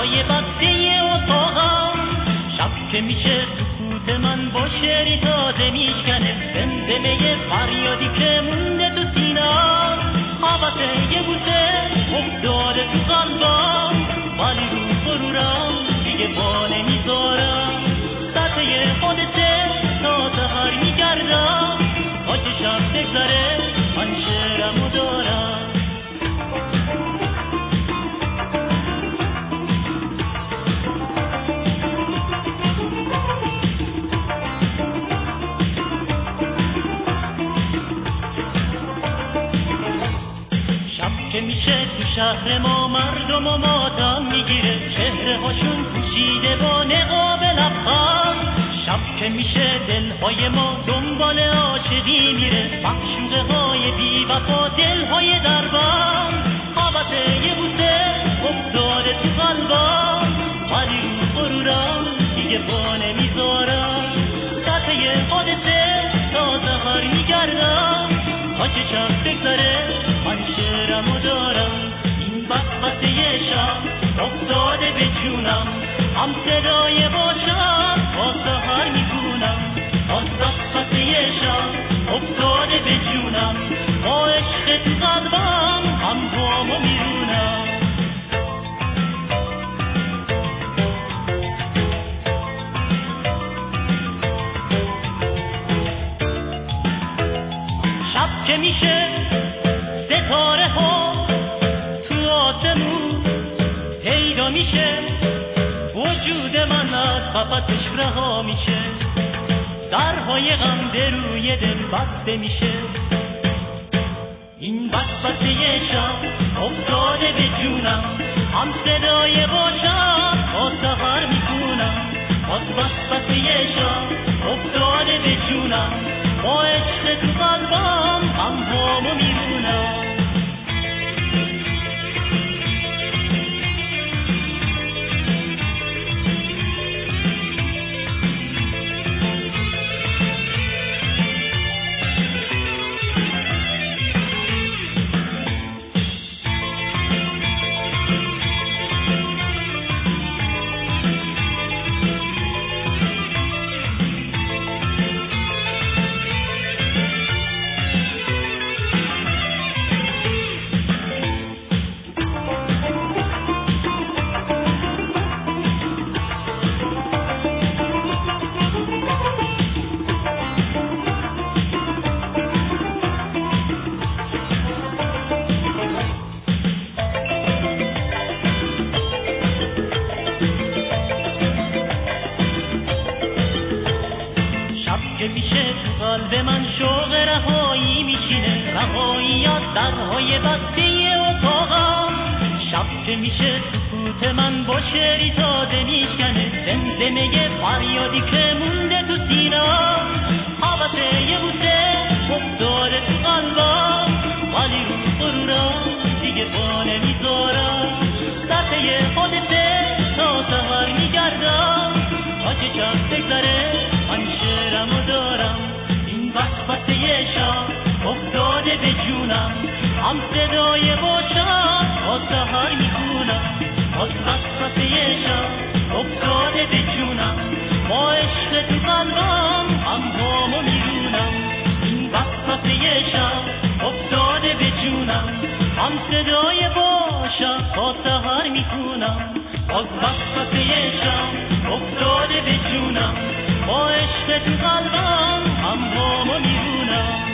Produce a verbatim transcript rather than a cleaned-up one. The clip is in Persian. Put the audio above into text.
درهای بسته اتاقم، شب که میشه سکوت من با شعری تازه میشکنه، زمزمه فریادی که مونده تو سینم، حوث یه بوسه افتاده تو قلبم، ولی رو غرورم دیگه با نمیذارم، سطح حادثه تا سحر میگردم، تا که شب بگذره من شعرمو دارم. شهر ما مردم و ماتم میگیره، چهره هاشون پوشیده با نقاب لبخند، شب که میشه دلهای ما دنبال عاشقی میره، معشوقه های بی وفا دلهای دربند، حوث یه بوسه افتاده تو قلبم، ولی رو غرورم دیگه با نمیذارم، سطح حادثه تا سحر میگردم، تا که شب بگذره من شعرمو دارم. وسوسه شب افتاده به جونم، هم صدای باشم با سحر میکنم، از وسوسه شب افتاده به جونم، با عشق تو قلبم هم بامو میرونم. شب که میشه ستاره ها پیدا میشه، وجود من از قفسش رها میشه، درهای غم به روی دل بسته میشه، این وسوسه شب افتاده به جونم، هم صدای باشم با سحر میکنم، از وسوسه شب افتاده به جونم، با عشق تو قلبم هم بامو میرونم. قلب من شوق رهایی میشینه، رهایی از درهای بسته اتاقم، شب که میشه سکوت من با شعری تازه میشکنه، زمزمه فریادی که مونده تو سینم، حوث یه بوسه افتاده تو قلبم، ولی رو غرورم دیگه با نمیذارم، سطح حادثه تا سحر میگردم، تا که شب بگذره من شعرمو دارم. وسوسه شب افتاده به جونم، هم صدای باشم با سحر میکنم، از وسوسه شب افتاده به جونم، با عشق تو قلبم هم بامو میرونم، این وسوسه شب افتاده به جونم، هم صدای باشم با سحر میکنم، از وسوسه شب افتاده به جونم، با عشق تو قلبم هم بامو میرونم.